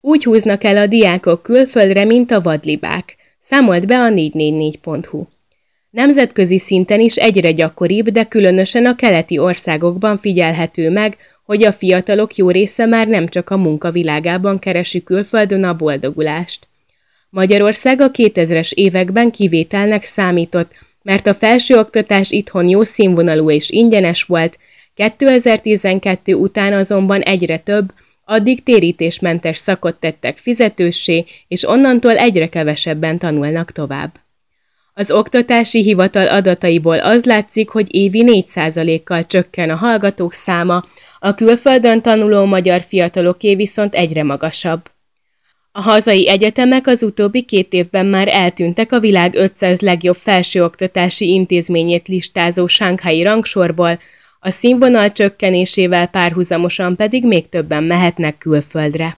Úgy húznak el a diákok külföldre, mint a vadlibák, számolt be a 444.hu. Nemzetközi szinten is egyre gyakoribb, de különösen a keleti országokban figyelhető meg, hogy a fiatalok jó része már nem csak a munkavilágában keresi külföldön a boldogulást. Magyarország a 2000-es években kivételnek számított, mert a felsőoktatás itthon jó színvonalú és ingyenes volt, 2012 után azonban egyre több, addig térítésmentes szakot tettek fizetőssé, és onnantól egyre kevesebben tanulnak tovább. Az Oktatási Hivatal adataiból az látszik, hogy évi 4%-kal csökken a hallgatók száma, a külföldön tanuló magyar fiataloké viszont egyre magasabb. A hazai egyetemek az utóbbi 2 évben már eltűntek a világ 500 legjobb felsőoktatási intézményét listázó shanghai rangsorból, a színvonal csökkenésével párhuzamosan pedig még többen mehetnek külföldre.